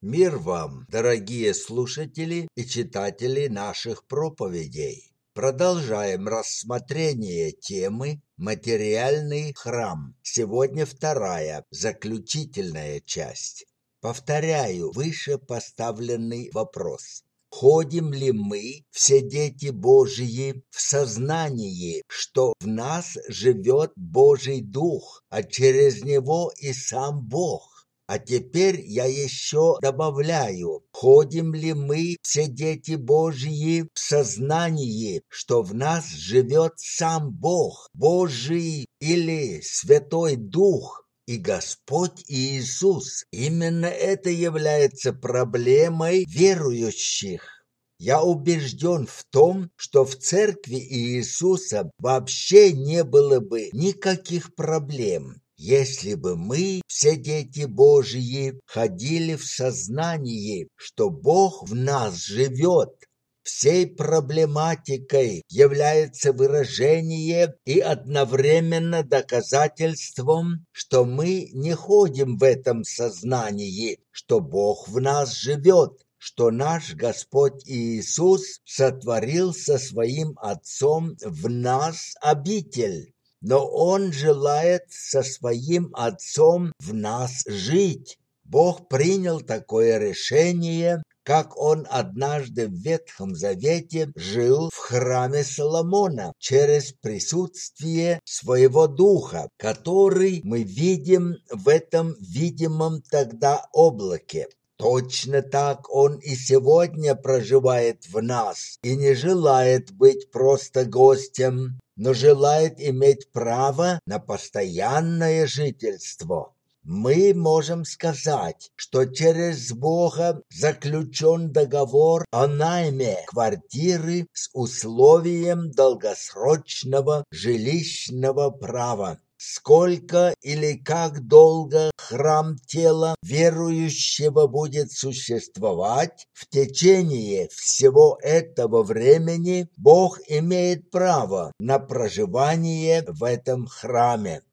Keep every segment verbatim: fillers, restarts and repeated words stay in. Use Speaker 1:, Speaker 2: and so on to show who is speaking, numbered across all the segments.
Speaker 1: Мир вам, дорогие слушатели и читатели наших проповедей. Продолжаем рассмотрение темы «Материальный храм». Сегодня вторая, заключительная часть. Повторяю выше поставленный вопрос. Ходим ли мы, все дети Божьи, в сознании, что в нас живет Божий Дух, а через Него и сам Бог? А теперь я еще добавляю, ходим ли мы, все дети Божьи, в сознании, что в нас живет сам Бог, Божий или Святой Дух и Господь Иисус. Именно это является проблемой верующих. Я убежден в том, что в церкви Иисуса вообще не было бы никаких проблем, если бы мы, все дети Божьи, ходили в сознании, что Бог в нас живет. Всей проблематикой является выражение и одновременно доказательством, что мы не ходим в этом сознании, что Бог в нас живет, что наш Господь Иисус сотворил со своим Отцом в нас обитель. Но Он желает со своим Отцом в нас жить. Бог принял такое решение, как Он однажды в Ветхом Завете жил в храме Соломона через присутствие Своего Духа, который мы видим в этом видимом тогда облаке. Точно так Он и сегодня проживает в нас и не желает быть просто гостем, но желает иметь право на постоянное жительство. Мы можем сказать, что через Бога заключен договор о найме квартиры с условием долгосрочного жилищного права. Сколько или как долго храм тела верующего будет существовать, в течение всего этого времени Бог имеет право на проживание в этом храме.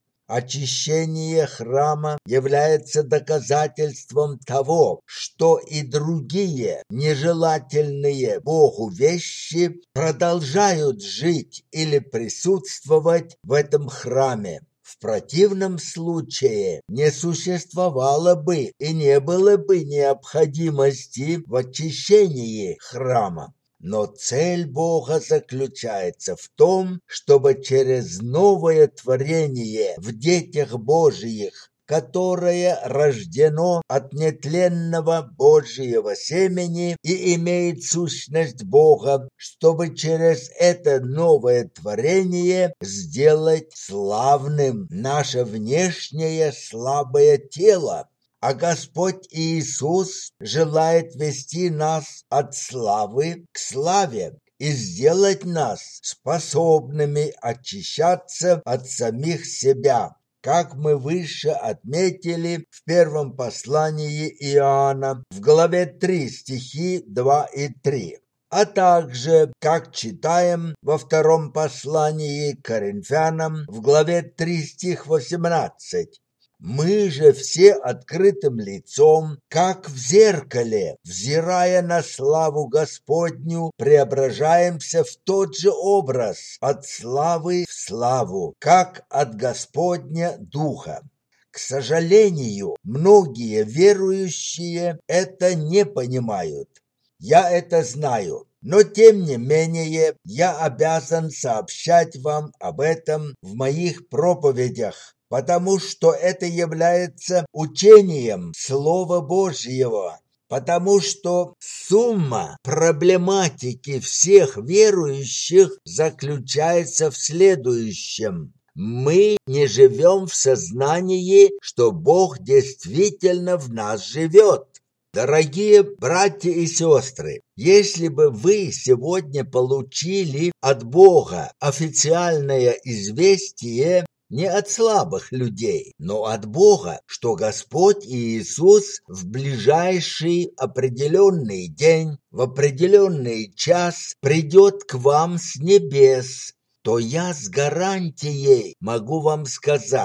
Speaker 1: Очищение храма является доказательством того, что и другие нежелательные Богу вещи продолжают жить или присутствовать в этом храме. В противном случае не существовало бы и не было бы необходимости в очищении храма. Но цель Бога заключается в том, чтобы через новое творение в детях Божиих, которое рождено от нетленного Божьего семени и имеет сущность Бога, чтобы через это новое творение сделать славным наше внешнее слабое тело. А Господь Иисус желает вести нас от славы к славе и сделать нас способными очищаться от самих себя, как мы выше отметили в первом послании Иоанна в главе три стихи два и три. А также, как читаем во втором послании к Коринфянам в главе три стих восемнадцать. Мы же все открытым лицом, как в зеркале, взирая на славу Господню, преображаемся в тот же образ, от славы в славу, как от Господня Духа. К сожалению, многие верующие это не понимают. Я это знаю. Но тем не менее, я обязан сообщать вам об этом в моих проповедях, потому что это является учением Слова Божьего, потому что сумма проблематики всех верующих заключается в следующем. Мы не живем в сознании, что Бог действительно в нас живет. Дорогие братья и сестры, если бы вы сегодня получили от Бога официальное известие, не от слабых людей, но от Бога, что Господь Иисус в ближайший определенный день, в определенный час придет к вам с небес, то я с гарантией могу вам сказать,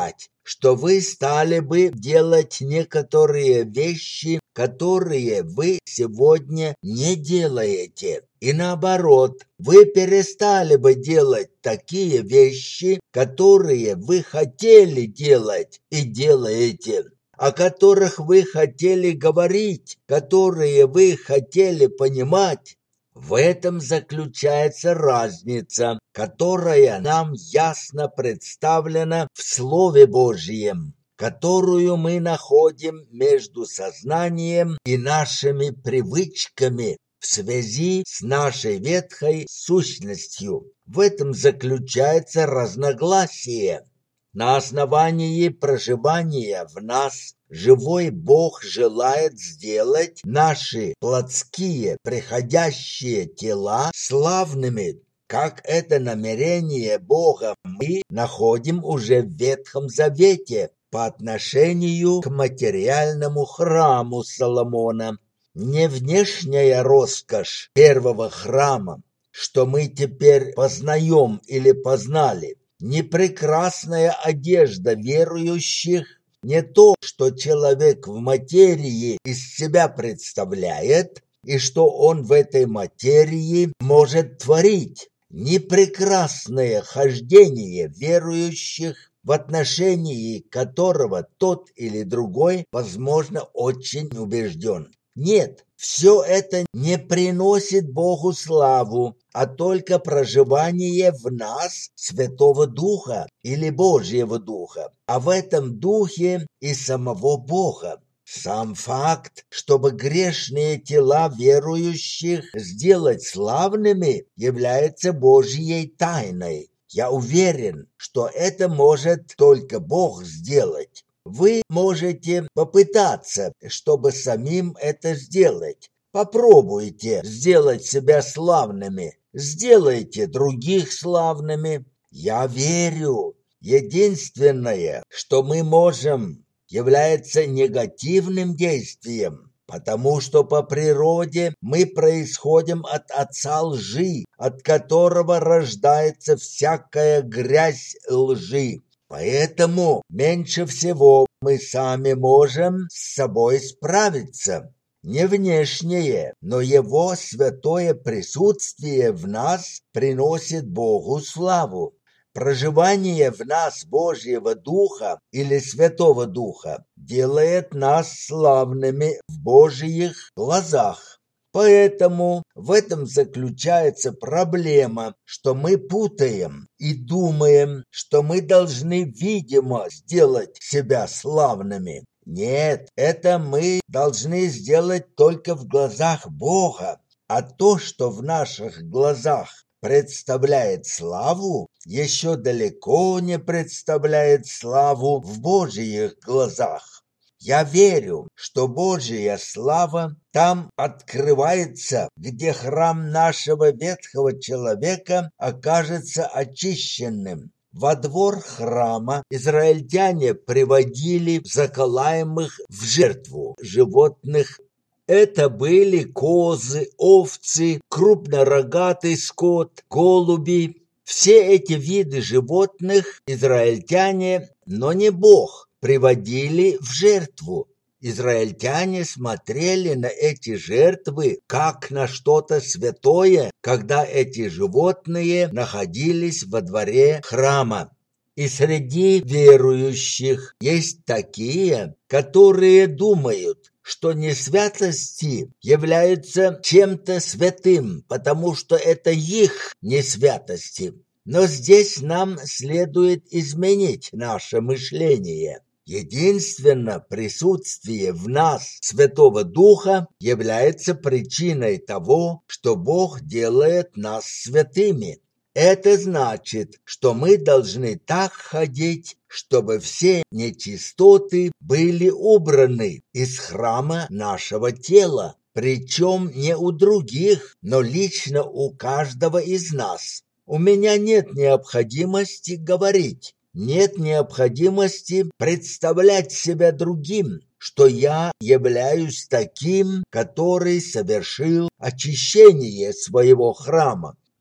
Speaker 1: что вы стали бы делать некоторые вещи, которые вы сегодня не делаете. И наоборот, вы перестали бы делать такие вещи, которые вы хотели делать и делаете, о которых вы хотели говорить, которые вы хотели понимать. В этом заключается разница, которая нам ясно представлена в Слове Божьем, которую мы находим между сознанием и нашими привычками в связи с нашей ветхой сущностью. В этом заключается разногласие. На основании проживания в нас живой Бог желает сделать наши плотские приходящие тела славными, как это намерение Бога мы находим уже в Ветхом Завете по отношению к материальному храму Соломона. Не внешняя роскошь первого храма, что мы теперь познаем или познали, не прекрасная одежда верующих, не то, что человек в материи из себя представляет и что он в этой материи может творить, не прекрасное хождение верующих, в отношении которого тот или другой, возможно, очень убежден. Нет, все это не приносит Богу славу, а только проживание в нас Святого Духа или Божьего Духа, а в этом Духе и самого Бога. Сам факт, чтобы грешные тела верующих сделать славными, является Божьей тайной. Я уверен, что это может только Бог сделать. Вы можете попытаться, чтобы самим это сделать. Попробуйте сделать себя славными, сделайте других славными. Я верю, единственное, что мы можем, является негативным действием, потому что по природе мы происходим от отца лжи, от которого рождается всякая грязь лжи. Поэтому меньше всего мы сами можем с собой справиться. Не внешнее, но Его святое присутствие в нас приносит Богу славу. Проживание в нас Божьего Духа или Святого Духа делает нас славными в Божьих глазах. Поэтому в этом заключается проблема, что мы путаем и думаем, что мы должны, видимо, сделать себя славными. Нет, это мы должны сделать только в глазах Бога, а то, что в наших глазах представляет славу, еще далеко не представляет славу в Божьих глазах. Я верю, что Божья слава там открывается, где храм нашего ветхого человека окажется очищенным. Во двор храма израильтяне приводили заколаемых в жертву животных. Это были козы, овцы, крупнорогатый скот, голуби. Все эти виды животных израильтяне, но не Бог, приводили в жертву. Израильтяне смотрели на эти жертвы как на что-то святое, когда эти животные находились во дворе храма. И среди верующих есть такие, которые думают, что несвятости являются чем-то святым, потому что это их несвятости. Но здесь нам следует изменить наше мышление. Единственно присутствие в нас Святого Духа является причиной того, что Бог делает нас святыми. Это значит, что мы должны так ходить, чтобы все нечистоты были убраны из храма нашего тела, причем не у других, но лично у каждого из нас. У меня нет необходимости говорить, нет необходимости представлять себя другим, что я являюсь таким, который совершил очищение своего храма.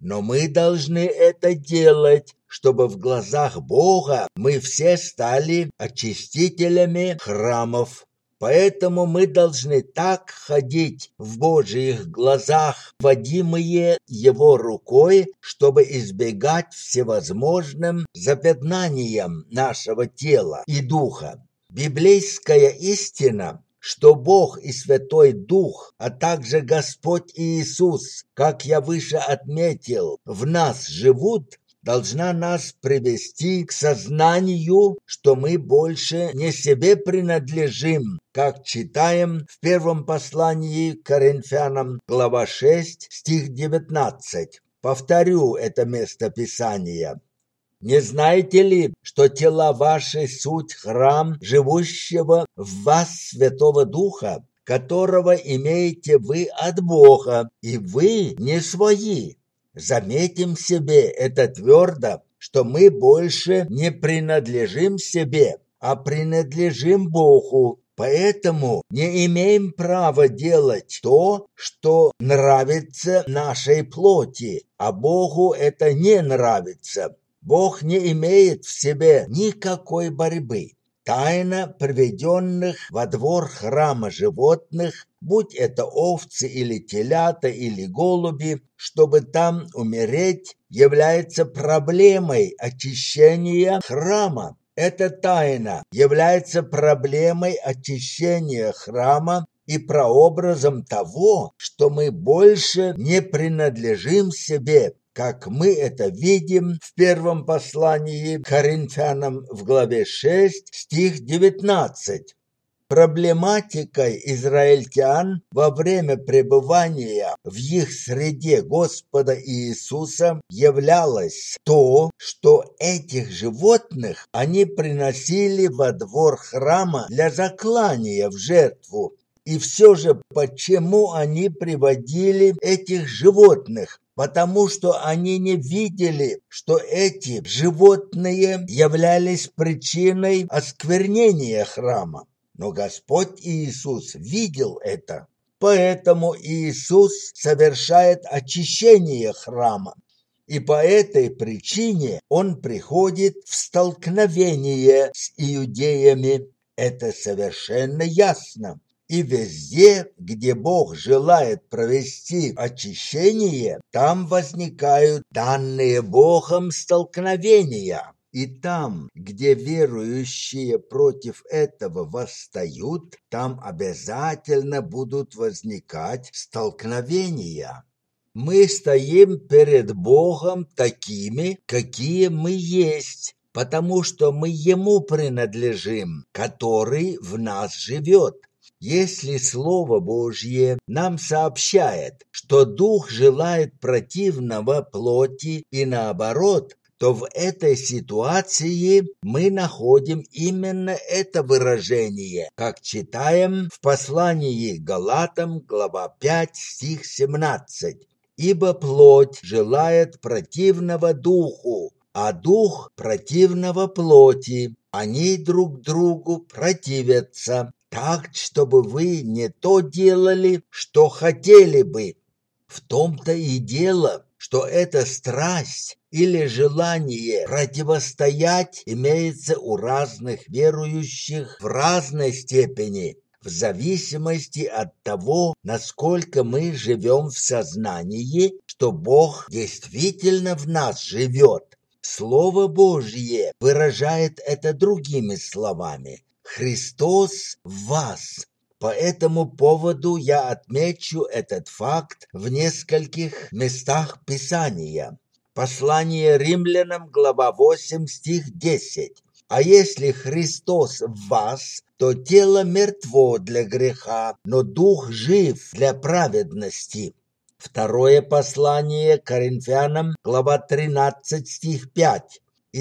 Speaker 1: но мы должны это делать, чтобы в глазах Бога мы все стали очистителями храмов. Поэтому мы должны так ходить в Божьих глазах, водимые Его рукой, чтобы избегать всевозможным запятнанием нашего тела и духа. Библейская истина, что Бог и Святой Дух, а также Господь Иисус, как я выше отметил, в нас живут, должна нас привести к сознанию, что мы больше не себе принадлежим, как читаем в первом послании к Коринфянам, глава шесть, стих девятнадцать. Повторю это место Писания. «Не знаете ли, что тела ваши суть храм живущего в вас Святого Духа, которого имеете вы от Бога, и вы не свои?» Заметим себе это твердо, что мы больше не принадлежим себе, а принадлежим Богу. Поэтому не имеем права делать то, что нравится нашей плоти, а Богу это не нравится. Бог не имеет в себе никакой борьбы. Тайна приведенных во двор храма животных, будь это овцы или телята или голуби, чтобы там умереть, является проблемой очищения храма. Эта тайна является проблемой очищения храма и прообразом того, что мы больше не принадлежим себе, как мы это видим в первом послании к Коринфянам в главе шесть, стих девятнадцать. Проблематикой израильтян во время пребывания в их среде Господа Иисуса являлось то, что этих животных они приносили во двор храма для заклания в жертву. И все же, почему они приводили этих животных? Потому что они не видели, что эти животные являлись причиной осквернения храма. Но Господь Иисус видел это. Поэтому Иисус совершает очищение храма. И по этой причине Он приходит в столкновение с иудеями. Это совершенно ясно. И везде, где Бог желает провести очищение, там возникают данные Богом столкновения. И там, где верующие против этого восстают, там обязательно будут возникать столкновения. Мы стоим перед Богом такими, какие мы есть, потому что мы Ему принадлежим, который в нас живет. Если Слово Божье нам сообщает, что Дух желает противного плоти и наоборот, то в этой ситуации мы находим именно это выражение, как читаем в послании к Галатам, глава пять, стих семнадцать. «Ибо плоть желает противного Духу, а Дух противного плоти. Они друг другу противятся, так, чтобы вы не то делали, что хотели бы». В том-то и дело, что эта страсть или желание противостоять имеется у разных верующих в разной степени, в зависимости от того, насколько мы живем в сознании, что Бог действительно в нас живет. Слово Божье выражает это другими словами: «Христос в вас». По этому поводу я отмечу этот факт в нескольких местах Писания. Послание Римлянам, глава восемь, стих десять. «А если Христос в вас, то тело мертво для греха, но дух жив для праведности». Второе послание Коринфянам, глава тринадцать, стих пять.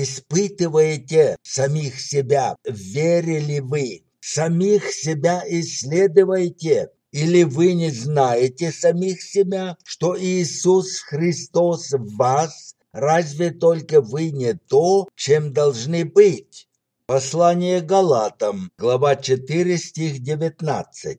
Speaker 1: «Испытывайте самих себя, верили вы? Самих себя исследуйте. Или вы не знаете самих себя, что Иисус Христос в вас? Разве только вы не то, чем должны быть?» Послание Галатам, глава четыре, стих девятнадцать.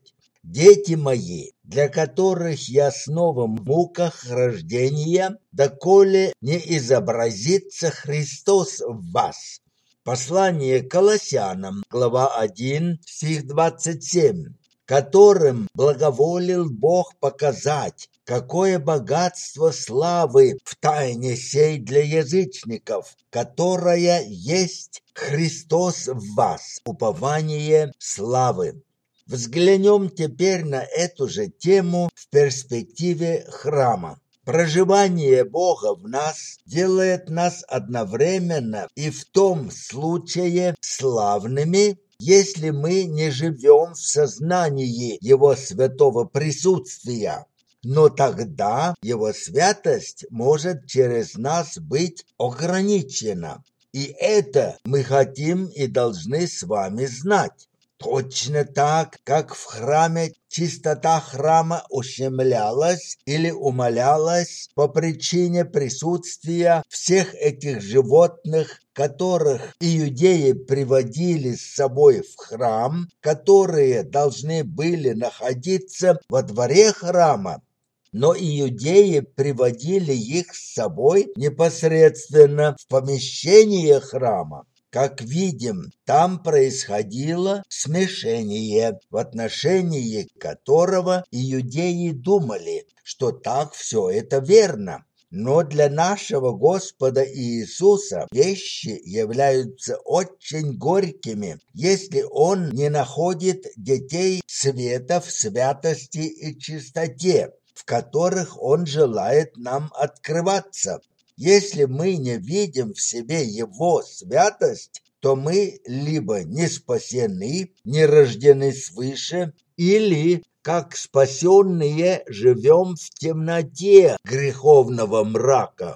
Speaker 1: дети мои, для которых я снова в муках рождения, доколе не изобразится Христос в вас». Послание к Колоссянам, глава один, стих двадцать семь. «Которым благоволил Бог показать, какое богатство славы в тайне сей для язычников, которая есть Христос в вас, упование славы». Взглянем теперь на эту же тему в перспективе храма. Проживание Бога в нас делает нас одновременно и в том случае славными, если мы не живем в сознании Его святого присутствия. Но тогда Его святость может через нас быть ограничена. И это мы хотим и должны с вами знать. Точно так, как в храме чистота храма ущемлялась или умалялась по причине присутствия всех этих животных, которых иудеи приводили с собой в храм, которые должны были находиться во дворе храма. Но иудеи приводили их с собой непосредственно в помещение храма. Как видим, там происходило смешение, в отношении которого иудеи думали, что так все это верно. Но для нашего Господа Иисуса вещи являются очень горькими, если Он не находит детей света в святости и чистоте, в которых Он желает нам открываться. Если мы не видим в себе Его святость, то мы либо не спасены, не рождены свыше, или, как спасенные, живем в темноте греховного мрака.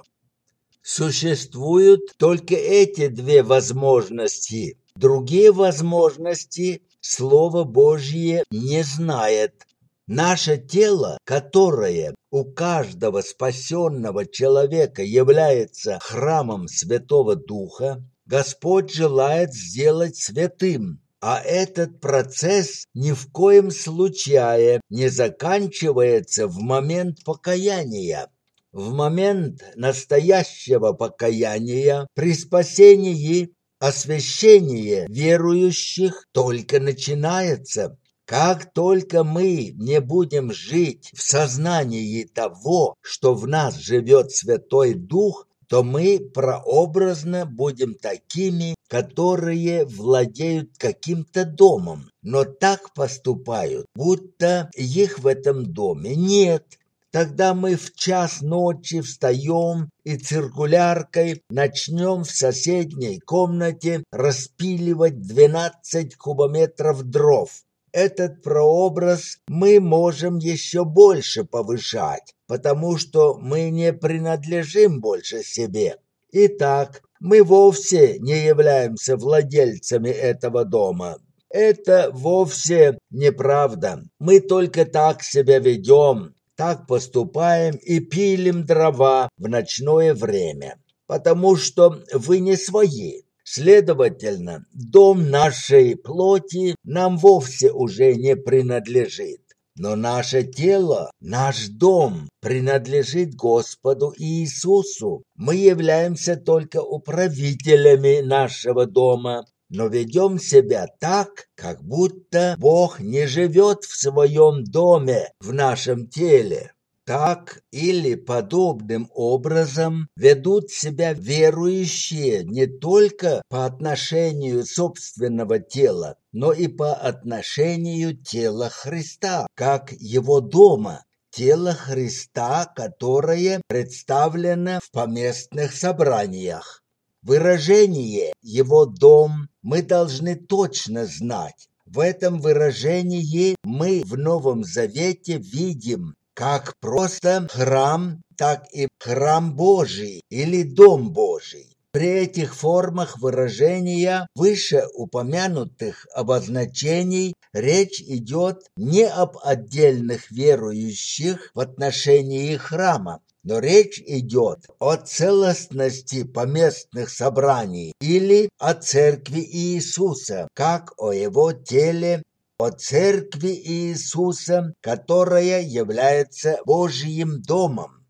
Speaker 1: Существуют только эти две возможности. Другие возможности Слово Божье не знает. Наше тело, которое у каждого спасенного человека является храмом Святого Духа, Господь желает сделать святым, а этот процесс ни в коем случае не заканчивается в момент покаяния. В момент настоящего покаяния при спасении освящение верующих только начинается. Как только мы не будем жить в сознании того, что в нас живет Святой Дух, то мы прообразно будем такими, которые владеют каким-то домом, но так поступают, будто их в этом доме нет. Тогда мы в час ночи встаем и циркуляркой начнем в соседней комнате распиливать двенадцать кубометров дров. Этот прообраз мы можем еще больше повышать, потому что мы не принадлежим больше себе. Итак, мы вовсе не являемся владельцами этого дома. Это вовсе неправда. Мы только так себя ведем, так поступаем и пилим дрова в ночное время, потому что вы не свои. Следовательно, дом нашей плоти нам вовсе уже не принадлежит. Но наше тело, наш дом принадлежит Господу Иисусу. Мы являемся только управителями нашего дома, но ведем себя так, как будто Бог не живет в своем доме, в нашем теле. Так или подобным образом ведут себя верующие не только по отношению собственного тела, но и по отношению тела Христа, как Его дома, тело Христа, которое представлено в поместных собраниях. Выражение «Его дом» мы должны точно знать. В этом выражении мы в Новом Завете видим как просто храм, так и храм Божий или дом Божий. При этих формах выражения вышеупомянутых обозначений речь идет не об отдельных верующих в отношении храма, но речь идет о целостности поместных собраний или о церкви Иисуса, как о его теле о церкви Иисуса, которая является Божьим домом.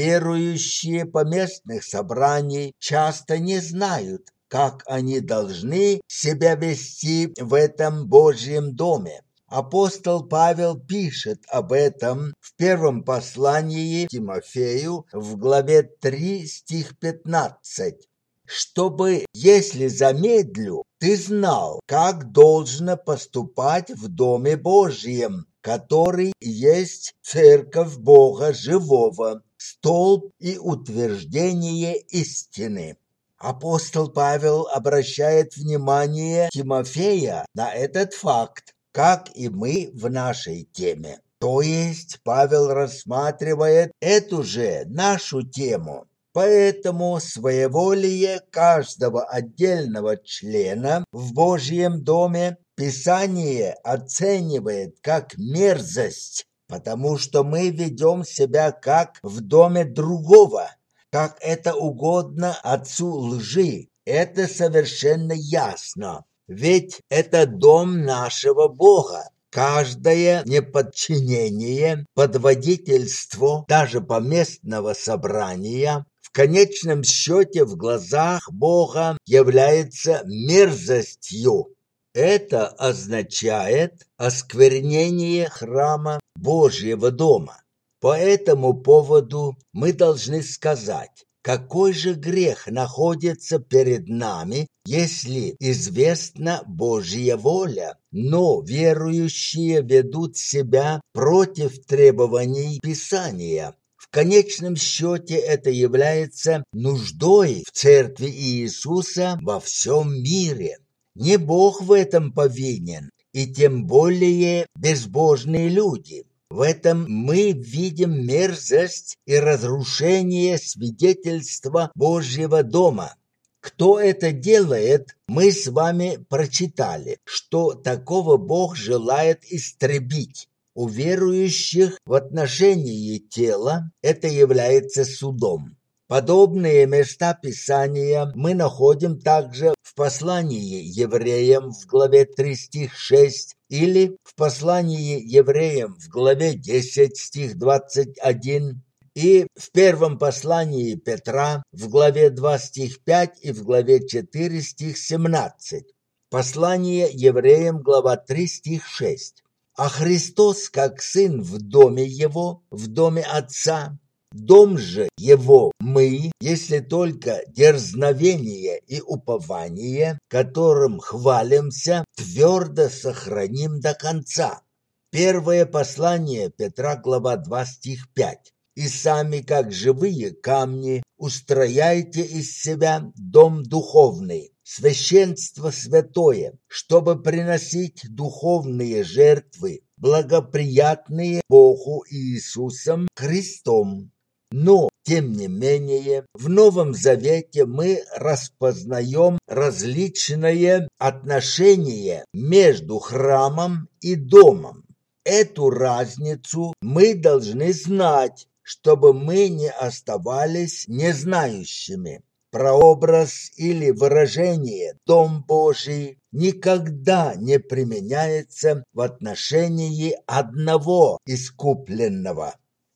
Speaker 1: Верующие поместных собраний часто не знают, как они должны себя вести в этом Божьем доме. Апостол Павел пишет об этом в первом послании Тимофею в главе три, стих пятнадцать. «Чтобы, если замедлю, ты знал, как должно поступать в Доме Божьем, который есть церковь Бога живого, столб и утверждение истины». Апостол Павел обращает внимание Тимофея на этот факт, как и мы в нашей теме. То есть Павел рассматривает эту же нашу тему. Поэтому своеволие каждого отдельного члена в Божьем доме Писание оценивает как мерзость, потому что мы ведем себя как в доме другого, как это угодно отцу лжи. Это совершенно ясно. Ведь это дом нашего Бога. Каждое неподчинение под водительство даже поместного собрания в конечном счете в глазах Бога является мерзостью. Это означает осквернение храма Божьего дома. По этому поводу мы должны сказать, какой же грех находится перед нами, если известна Божья воля, но верующие ведут себя против требований Писания. В конечном счете это является нуждой в церкви Иисуса во всем мире. Не Бог в этом повинен, и тем более безбожные люди. В этом мы видим мерзость и разрушение свидетельства Божьего дома. Кто это делает, мы с вами прочитали, что такого Бог желает истребить. У верующих в отношении тела это является судом. Подобные места Писания мы находим также в послании евреям в главе три, стих шесть, или в послании евреям в главе десять, стих двадцать один, и в первом послании Петра в главе два, стих пять и в главе четыре, стих семнадцать. Послание евреям, глава три, стих шесть. А Христос, как Сын в доме Его, в доме Отца, дом же Его мы, если только дерзновение и упование, которым хвалимся, твердо сохраним до конца. Первое послание Петра, глава два, стих пять. И сами, как живые камни, устрояйте из себя дом духовный, священство святое, чтобы приносить духовные жертвы, благоприятные Богу Иисусом Христом. Но, тем не менее, в Новом Завете мы распознаем различные отношения между храмом и домом. Эту разницу мы должны знать, чтобы мы не оставались незнающими. Прообраз или выражение «Дом Божий» никогда не применяется в отношении одного искупленного.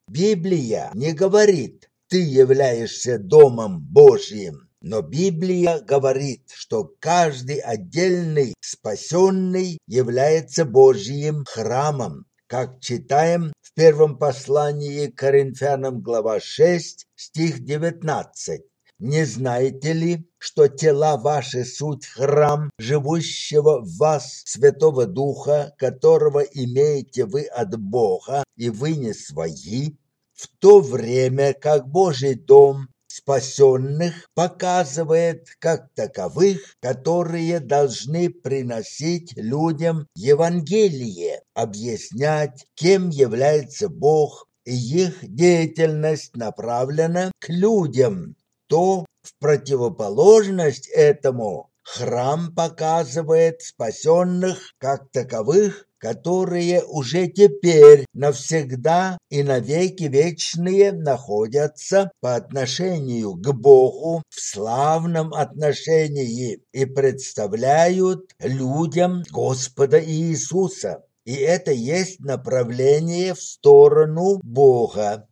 Speaker 1: Библия не говорит «ты являешься Домом Божьим», но Библия говорит, что каждый отдельный спасенный является Божьим храмом, как читаем в первом послании к Коринфянам, глава шесть, стих девятнадцать. «Не знаете ли, что тела ваши суть храм живущего в вас Святого Духа, которого имеете вы от Бога, и вы не свои?» В то время как Божий дом спасенных показывает как таковых, которые должны приносить людям Евангелие, объяснять, кем является Бог, и их деятельность направлена к людям, то в противоположность этому храм показывает спасенных как таковых, которые уже теперь навсегда и навеки вечные находятся по отношению к Богу в славном отношении и представляют людям Господа Иисуса. и это есть направление в сторону Бога.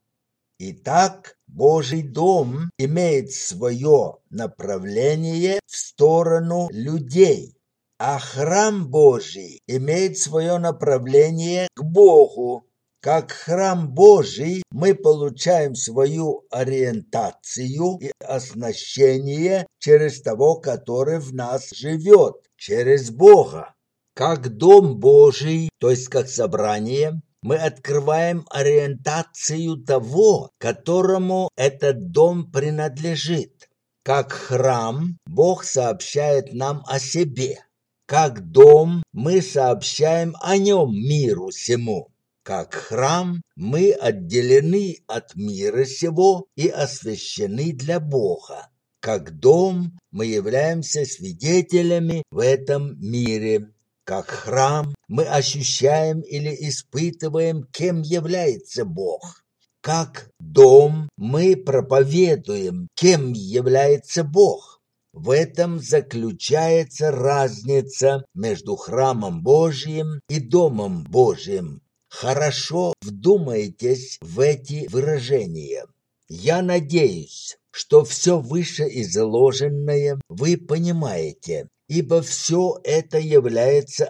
Speaker 1: Итак, Божий дом имеет свое направление в сторону людей, а храм Божий имеет свое направление к Богу. Как храм Божий мы получаем свою ориентацию и оснащение через того, который в нас живет, через Бога. Как дом Божий, то есть как собрание, мы открываем ориентацию того, которому этот дом принадлежит. Как храм Бог сообщает нам о себе. Как дом мы сообщаем о нем миру сему. Как храм мы отделены от мира сего и освящены для Бога. Как дом мы являемся свидетелями в этом мире. Как храм мы ощущаем или испытываем, кем является Бог. Как дом мы проповедуем, кем является Бог. В этом заключается разница между храмом Божьим и домом Божьим. Хорошо вдумайтесь в эти выражения. Я надеюсь, что все вышеизложенное вы понимаете, ибо все это является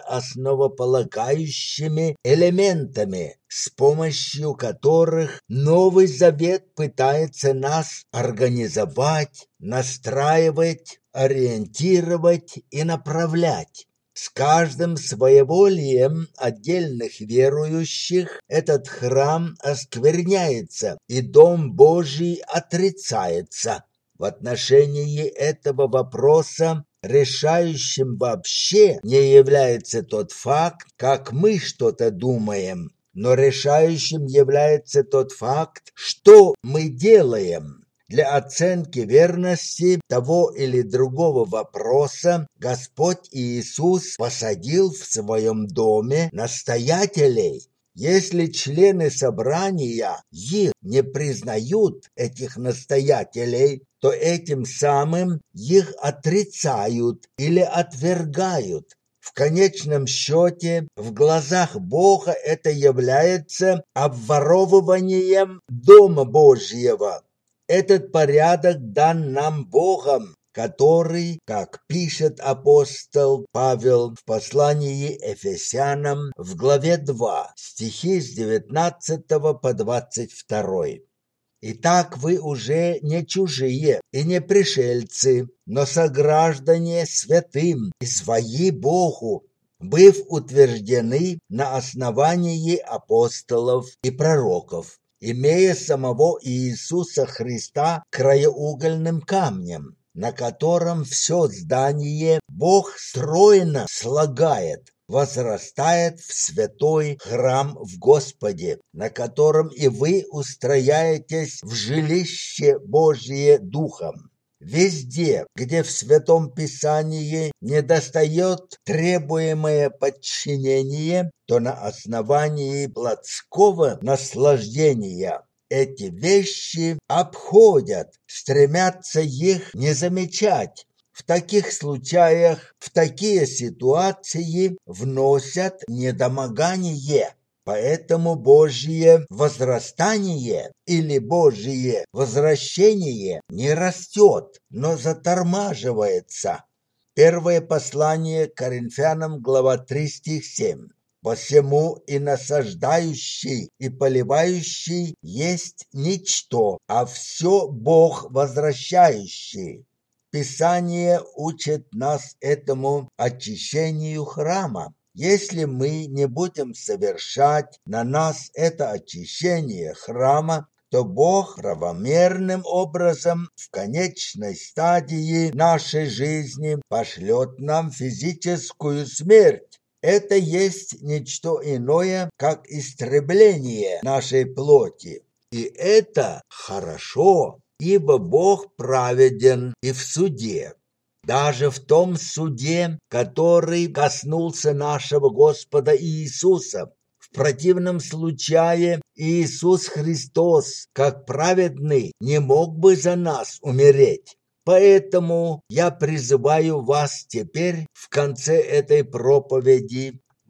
Speaker 1: основополагающими элементами, с помощью которых Новый Завет пытается нас организовать, настраивать, ориентировать и направлять. С каждым своеволием отдельных верующих этот храм оскверняется, и Дом Божий отрицается. В отношении этого вопроса решающим вообще не является тот факт, как мы что-то думаем, но решающим является тот факт, что мы делаем. Для оценки верности того или другого вопроса Господь Иисус посадил в своем доме настоятелей. Если члены собрания их не признают, этих настоятелей, то этим самым их отрицают или отвергают. В конечном счете, в глазах Бога это является обворовыванием Дома Божьего. Этот порядок дан нам Богом, который, как пишет апостол Павел в послании Ефесянам в главе два, стихи с девятнадцатого по двадцать второй. Итак, вы уже не чужие и не пришельцы, но сограждане святым и свои Богу, быв утверждены на основании апостолов и пророков, имея самого Иисуса Христа краеугольным камнем, на котором все здание Бог стройно слагает, возрастает в святой храм в Господе, на котором и вы устрояетесь в жилище Божие Духом. Везде, где в Святом Писании недостает требуемое подчинение, то на основании плотского наслаждения эти вещи обходят, стремятся их не замечать. В таких случаях, в такие ситуации вносят недомогание. Поэтому Божье возрастание или Божье возвращение не растет, но затормаживается. Первое послание к Коринфянам, глава три, стих семь. «Посему и насаждающий, и поливающий есть ничто, а все Бог возвращающий». Писание учит нас этому очищению храма. Если мы не будем совершать на нас это очищение храма, то Бог правомерным образом в конечной стадии нашей жизни пошлет нам физическую смерть. Это есть ничто иное, как истребление нашей плоти. И это хорошо, ибо Бог праведен и в суде. Даже в том суде, который коснулся нашего Господа Иисуса. В противном случае Иисус Христос, как праведный, не мог бы за нас умереть. Поэтому я призываю вас теперь в конце этой проповеди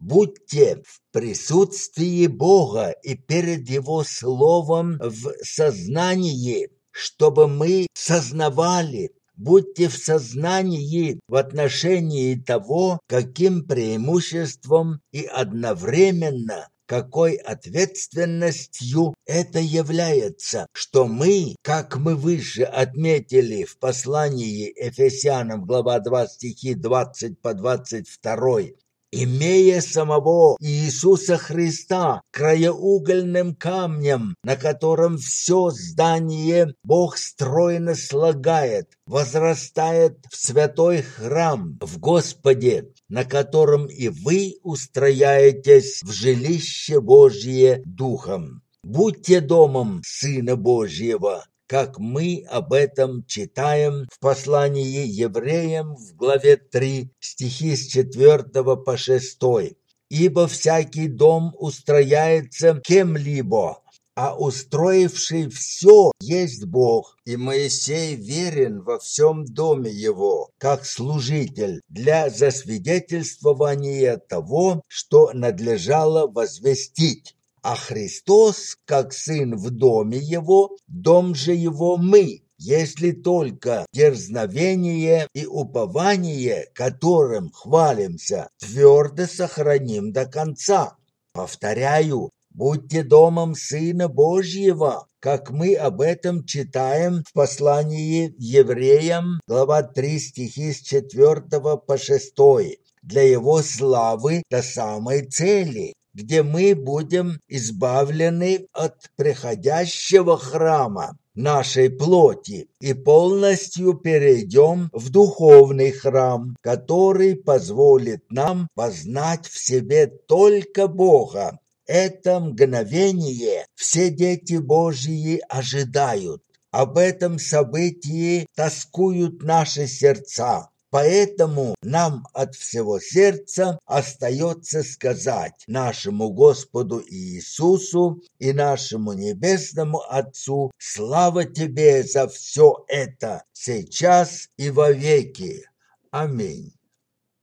Speaker 1: Будьте в присутствии Бога и перед Его Словом в сознании, чтобы мы сознавали. Будьте в сознании в отношении того, каким преимуществом и одновременно какой ответственностью это является, что мы, как мы выше отметили в послании Ефесянам, глава два, стихи двадцать по двадцать два, имея самого Иисуса Христа краеугольным камнем, на котором все здание Бог стройно слагает, возрастает в святой храм в Господе, на котором и вы устрояетесь в жилище Божие Духом. Будьте домом Сына Божьего, как мы об этом читаем в послании Евреям в главе три, стихи с четвёртого по шестой. «Ибо всякий дом устрояется кем-либо, а устроивший все есть Бог, и Моисей верен во всем доме его, как служитель, для засвидетельствования того, что надлежало возвестить. А Христос, как Сын в доме Его, дом же Его мы, если только дерзновение и упование, которым хвалимся, твердо сохраним до конца. Повторяю, будьте домом Сына Божьего, как мы об этом читаем в послании Евреям, глава три, стихи с четвёртого по шестой, для Его славы до самой цели, где мы будем избавлены от приходящего храма нашей плоти и полностью перейдем в духовный храм, который позволит нам познать в себе только Бога. Это мгновение все дети Божьи ожидают. Об этом событии тоскуют наши сердца. Поэтому нам от всего сердца остается сказать нашему Господу Иисусу и нашему Небесному Отцу: слава Тебе за все это, сейчас и вовеки. Аминь.